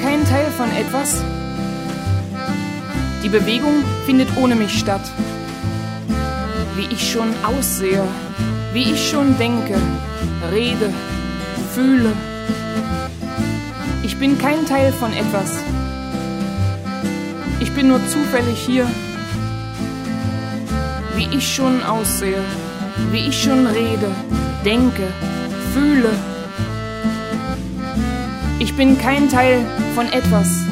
kein Teil von etwas. Die Bewegung findet ohne mich statt. Wie ich schon aussehe, wie ich schon denke, rede, fühle. Ich bin kein Teil von etwas. Ich bin nur zufällig hier. Wie ich schon aussehe, wie ich schon rede, denke, fühle. Ich bin kein Teil von etwas.